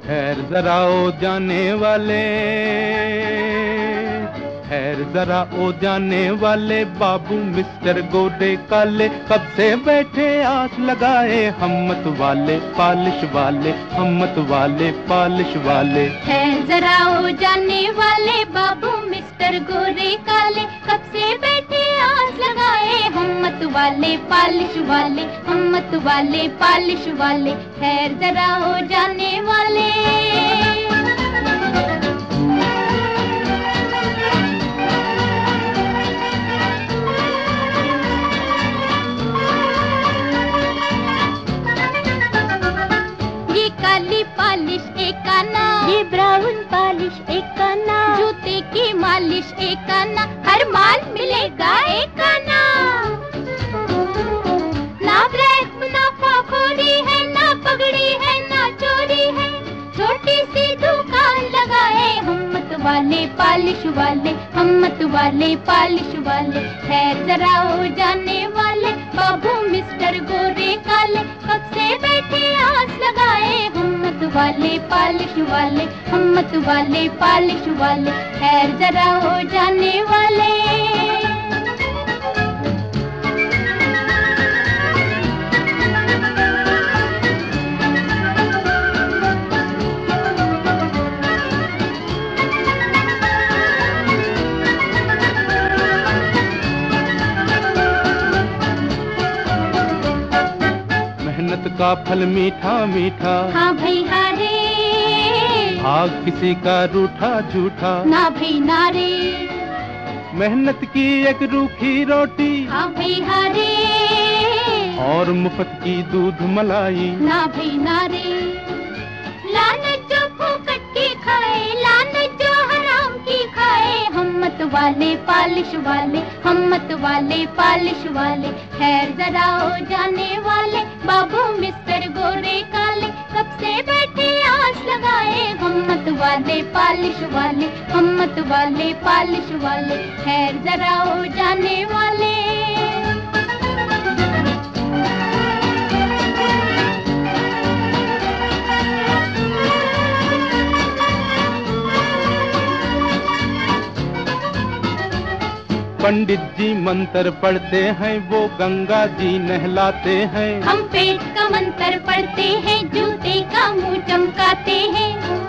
खैर जरा ओ जाने वाले, खैर जरा ओ जाने वाले, बाबू मिस्टर गोरे काले कब से बैठे आस लगाए, हिम्मत वाले पालिश वाले, हिम्मत वाले पालिश वाले। खैर जरा ओ जाने वाले, बाबू मिस्टर गोरे काले कब से बैठे आस लगाए, हिम्मत वाले पालिश वाले, हिम्मत वाले पालिश वाले। खैर जरा ओ जाने वाले। काली पालिश एक आना, ये ब्राउन पालिश एक आना, जूते की मालिश एक आना, हर माल मिलेगा एक आना। ना ब्रेक मुनाफाखोरी है, ना पगड़ी है, ना चोरी है, छोटी सी दुकान लगाए, हिम्मत वाले पालिश वाले, हिम्मत वाले पालिश वाले। खैर जरा हो जाने वाले, बाबू मिस्टर गोरे काले कब से बैठे आस लगाए, हिम्मत वाले पालिश वाले, हिम्मत वाले पालिश वाले। खैर जरा हो जाने वाले। मेहनत का फल मीठा मीठा, हाँ भाई हारे, भाग किसी का रूठा झूठा, ना भाई नारे। मेहनत की एक रूखी रोटी, हाँ भाई हारे, और मुफ्त की दूध मलाई, ना भाई नारे। लानत जो फूकट की खाए, लानत जो हराम की खाए, हिम्मत वाले पालिश वाले, हिम्मत वाले पालिश वाले। खैर जरा हो जाने वाले, बाबू मिस्टर गोरे काले कब से बैठे आस लगाए, हिम्मत वाले पालिश वाले, हिम्मत वाले पालिश वाले। खैर जरा हो जाने वाले। पंडित जी मंत्र पढ़ते हैं, वो गंगा जी नहलाते हैं, हम पेट का मंत्र पढ़ते हैं, जूते का मुंह चमकाते हैं।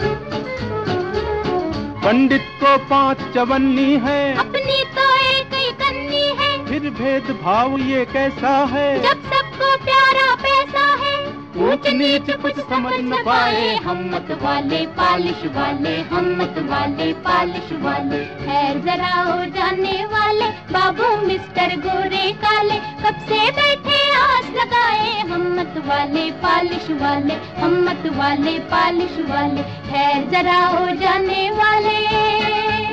पंडित को 5 चवन्नी है, अपनी तो एक ही कन्नी है, फिर भेदभाव ये कैसा है, जब सबको प्यारा पैसा है। ऊंच नीच कुछ समझ न पाए, हिम्मत वाले पालिश वाले, हिम्मत वाले पालिश वाले। खैर जरा हो जाने वाले, बाबू मिस्टर गोरे काले कब से बैठे आस लगाए, हिम्मत वाले पालिश वाले, हिम्मत वाले पालिश वाले। खैर जरा हो जाने वाले।